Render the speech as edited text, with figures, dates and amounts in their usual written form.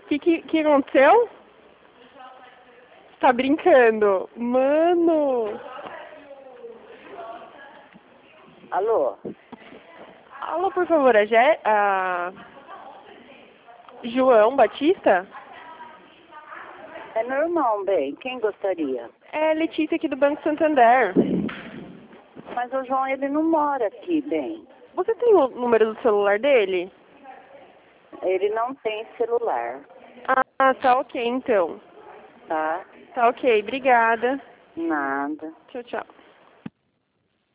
Que aconteceu? Tá brincando? Mano! Alô? Alô, por favor, João Batista? É normal, bem. Quem gostaria? É Letícia aqui do Banco Santander. Mas o João, ele não mora aqui, bem. Você tem o número do celular dele? Ele não tem celular, Ah, tá ok então. tá? Tá ok, obrigada. Nada. Tchau, tchau.